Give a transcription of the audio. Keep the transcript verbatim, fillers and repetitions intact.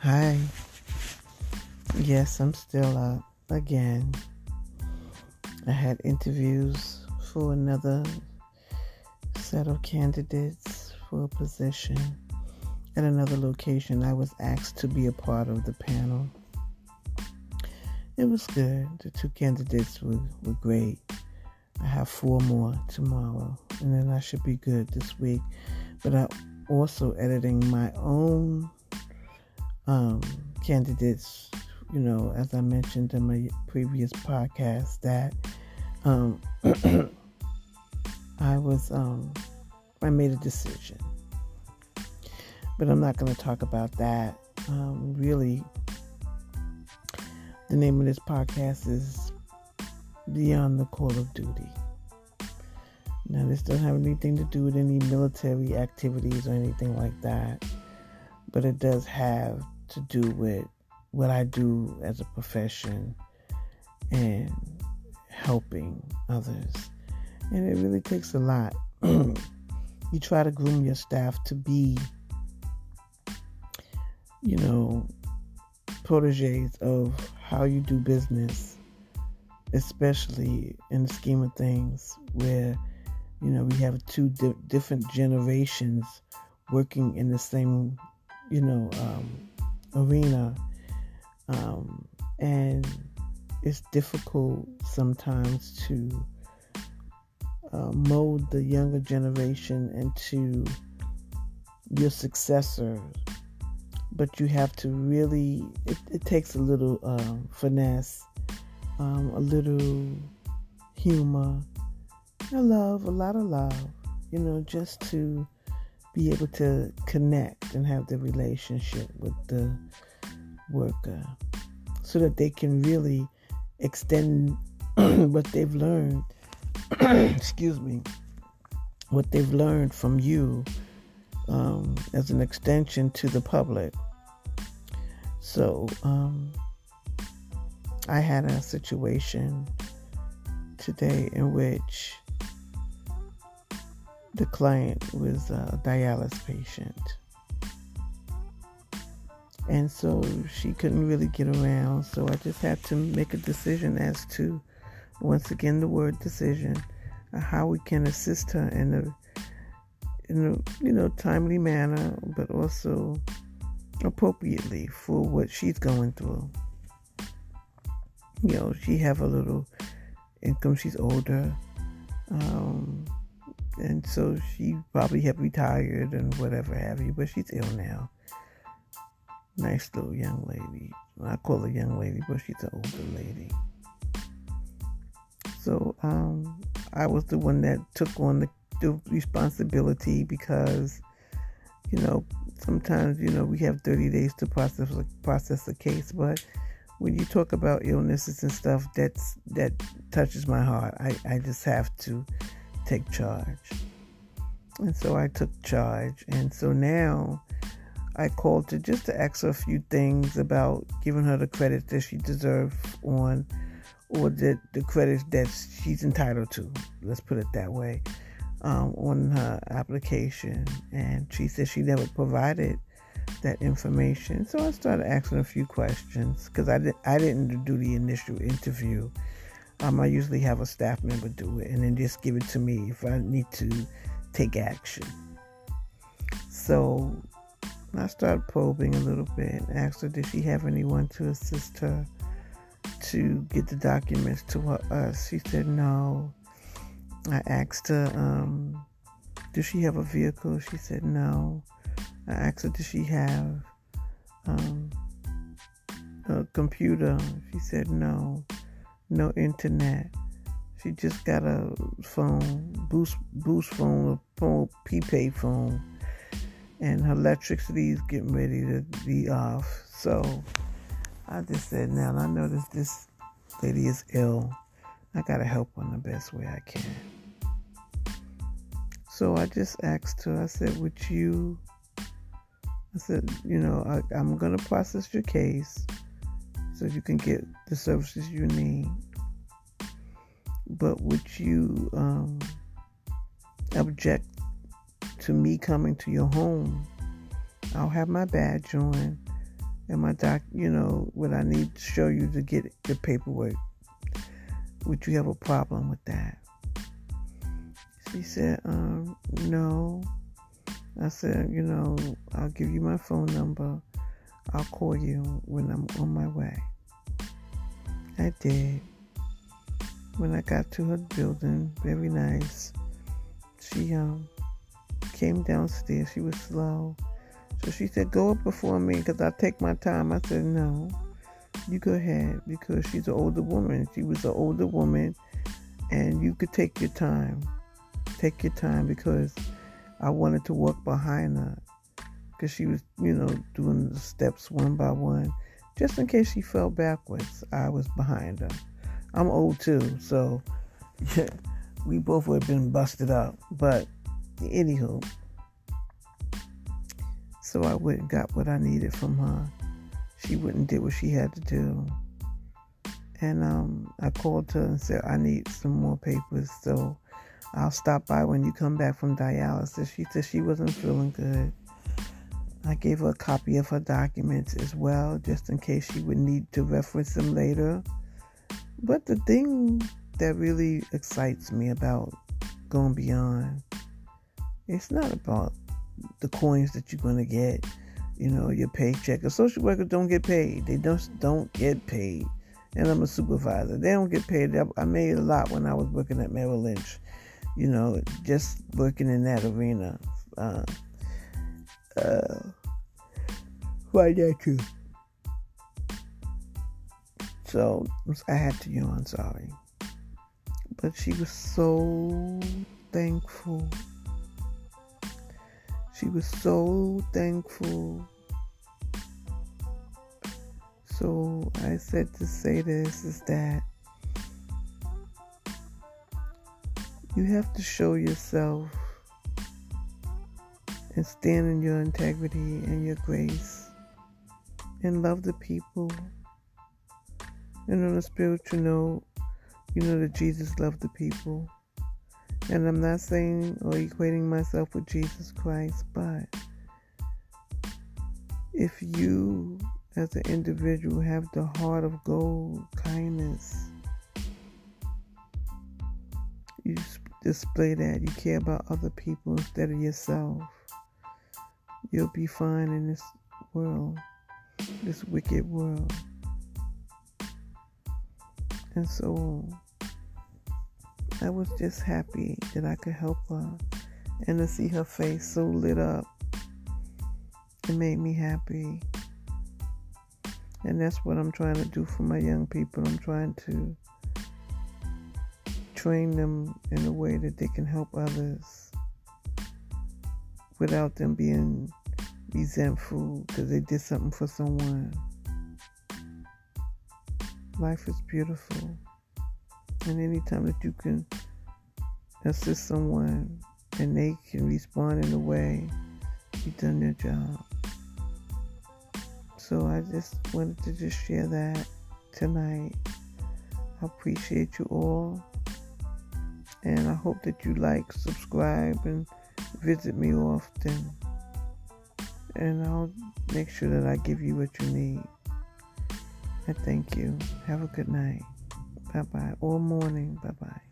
Hi. Yes, I'm still up again. I had interviews for another set of candidates for a position at another location. I was asked to be a part of the panel. It was good. The two candidates were, were great. I have four more tomorrow, and then I should be good this week. But I'm also editing my own um, candidates. You know, as I mentioned in my previous podcast, that um, I was, um, I made a decision. But I'm not going to talk about that. Um, really, the name of this podcast is Beyond the Call of Duty. Now, this doesn't have anything to do with any military activities or anything like that, but it does have to do with what I do as a profession and helping others. And it really takes a lot. You try to groom your staff to be, you know, proteges of how you do business, especially in the scheme of things where, you know, we have two di- different generations working in the same, you know, um, arena. Um, and it's difficult sometimes to uh, mold the younger generation into your successor. But you have to really, it, it takes a little um, finesse, um, a little humor, a love, a lot of love, you know, just to be able to connect and have the relationship with the worker so that they can really extend what they've learned, excuse me, what they've learned from you um, as an extension to the public. So um, I had a situation today in which the client was a dialysis patient. And so she couldn't really get around. So I just had to make a decision as to, once again, the word decision, uh, how we can assist her in a, in a, you know, timely manner, but also appropriately for what she's going through. You know, she have a little income. She's older. Um, and so she probably have retired and whatever have you, but she's ill now. Nice little young lady. I call her young lady, but she's an older lady. So um, I was the one that took on the, the responsibility because, you know, sometimes, you know, we have thirty days to process process a case, but when you talk about illnesses and stuff, that's that touches my heart. I, I just have to take charge. And so I took charge. And so now I called to just to ask her a few things about giving her the credit that she deserves on, or the, the credits that she's entitled to, let's put it that way, um, on her application. And she said she never provided that information. So I started asking a few questions because I, did, I didn't do the initial interview. Um, I usually have a staff member do it and then just give it to me if I need to take action. So I started probing a little bit, asked her, did she have anyone to assist her to get the documents to her, us? She said no. I asked her, um, does she have a vehicle? She said no. I asked her, does she have um, a computer? She said no. No internet. She just got a phone, boost, boost phone, a phone, prepaid phone. And her electricity is getting ready to be off. So I just said, now I notice this lady is ill. I got to help her in the best way I can. So I just asked her, I said, would you, I said, you know, I, I'm going to process your case so you can get the services you need. But would you um, object to me coming to your home? I'll have my badge on. and my doc, you know, what I need to show you to get the paperwork. Would you have a problem with that? She said, um, no. I said, you know, I'll give you my phone number. I'll call you when I'm on my way. I did. When I got to her building, very nice, she um came downstairs. She was slow. So she said, go up before me because I'll take my time. I said, no, you go ahead, because she's an older woman. She was an older woman, and you could take your time. Take your time, because I wanted to walk behind her, because she was, you know, doing the steps one by one. Just in case she fell backwards, I was behind her. I'm old too, so yeah, we both would have been busted up. But anywho, so I went and got what I needed from her. She went and did what she had to do. And um, I called her and said, I need some more papers, so I'll stop by when you come back from dialysis. She said she wasn't feeling good. I gave her a copy of her documents as well, just in case she would need to reference them later. But the thing that really excites me about going beyond, it's not about the coins that you're going to get, you know, your paycheck. A social worker don't get paid. They just don't get paid. And I'm a supervisor. They don't get paid. I made a lot when I was working at Merrill Lynch, you know, just working in that arena. Uh, uh, why that too? So I had to yawn, sorry. But she was so thankful. She was so thankful. So I said to say this is that you have to show yourself and stand in your integrity and your grace and love the people. And on a spiritual note, you know that Jesus loved the people. And I'm not saying or equating myself with Jesus Christ, but if you as an individual have the heart of gold, kindness, you display that, you care about other people instead of yourself, you'll be fine in this world, this wicked world. And so I was just happy that I could help her, and to see her face so lit up, it made me happy. And that's what I'm trying to do for my young people. I'm trying to train them in a way that they can help others without them being resentful because they did something for someone. Life is beautiful. And anytime that you can assist someone and they can respond in a way, you've done your job. So I just wanted to just share that tonight. I appreciate you all. And I hope that you like, subscribe, and visit me often. And I'll make sure that I give you what you need. I thank you. Have a good night. Bye-bye. Or morning. Bye-bye.